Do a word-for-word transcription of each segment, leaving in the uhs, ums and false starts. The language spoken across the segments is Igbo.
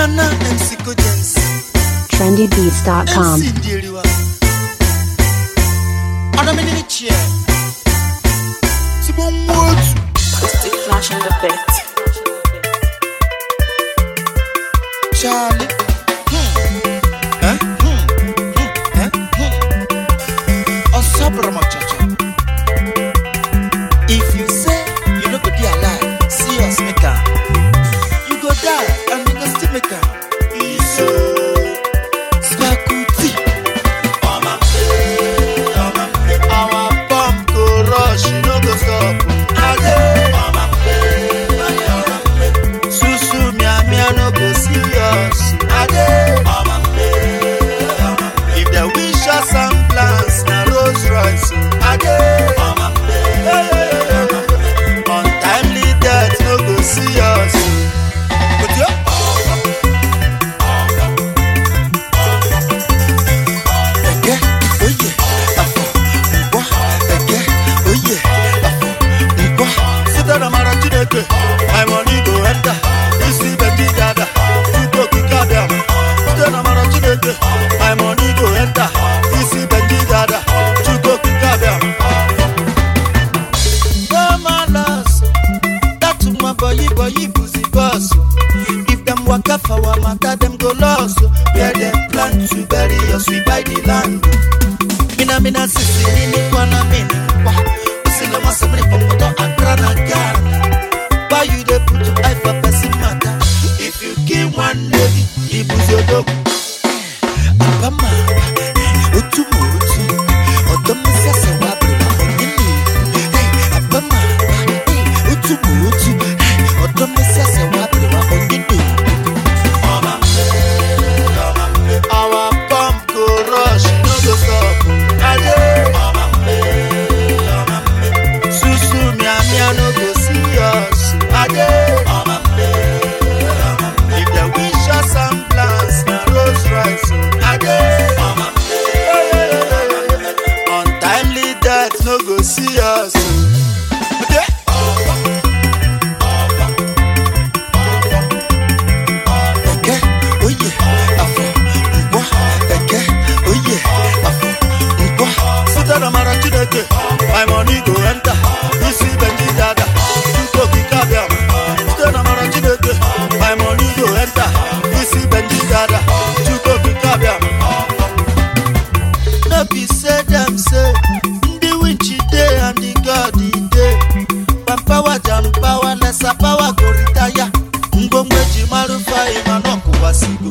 Nana M C Kojens trendy beats dot com. M C Diriwa Ana mini chair Sibon wood Stick flash in the bit Charlie hmm. Huh? Hmm. Hmm. Huh? Hmm. Osabra machacha If you say you no go dey alive, see us make am. You go die and you go still make am. Iso Skakuti Mama Mama our pump go rush, you no go stop. Again Mama Susu mia mia no go see us. Again Mama if they wish us some plans, na Rolls Royce. Again Mama untimely death no go see us. But yo Ege, oh yeah, afo, mwa Ege, oh yeah, afo, mwa Sita na mara chineke, my money go enter. Isi benji dada, tuko kikadam. Sita na mara chineke, my money go enter. Isi benji dada, tuko kikadam. Boyi boyi buzi boss. If them waka for our matter, them go lost. Where they plan to bury us, we buy the land. Mina mina sisi nini kwana mini wa. Usile masamri popoto akrana gana. Why you dey put your eye for person matter? If you kill one lady, he buzi odogu. Abama, utumu utu. Odomisa se wabri wa onini. Hey, abama, utumu utu. Don't miss us and what we want to do. Our pump go rush, no go stop. Again, Susu mia mia no go see us. Again, if they wish us some plans, na Rolls Royce. Again, untimely death no go see us. My money go enter. This is Benji Dada. You go kikabia. Stand a marachineke. My money go enter. This is Benji Dada. You go kikabia. No be say them say. The winchy day and the God day. Pampawa jam power lessa power go retire. Ngomwe jimaru fa imanoku wasigo.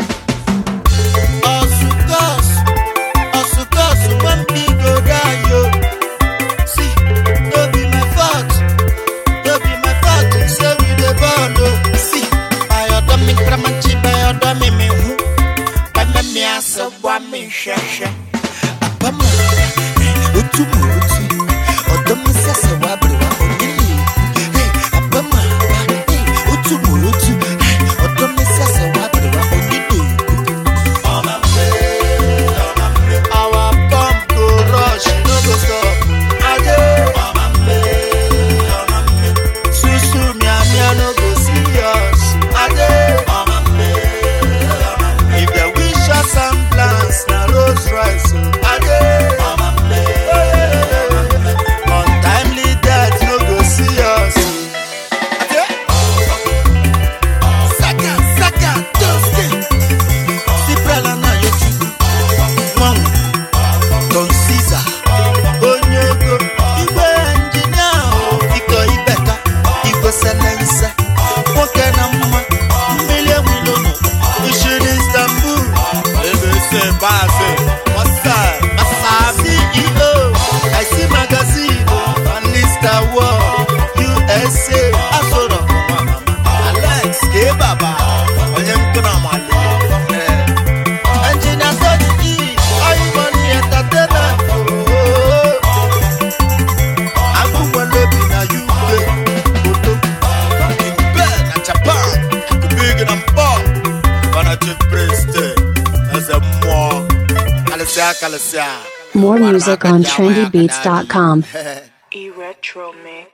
Osukas. Osukas when we go die yo. So what me shasha Abama utumu utu Odomisa se wabri wa onini Hey Abama utumu utu Odomisa se wabri wa onini Our pump go rush, no go stop. Again Susu mia mia no go see us. Again some plans, na Rolls Royce. Again, untimely death no go see us. Again, second, second, Tuesday. Siprala na yotubu, Mong, Don Caesar, Onyego, Igwe engineer, Iko Ibeka, Igwe Selense, Woke na mma, Mbele Wilono, Ishin Istanbul. Base, what's up? C E O, I see magazine, and list award, U S A, Asoro, Alex, K Baba, Oyemkuna Mali, Engineer Soji, I want me entertainment. I'm going to na U K, in bed, na Japan, big and big, wanna check Princeton. More music on trendy beats dot com. E-Retro Mix.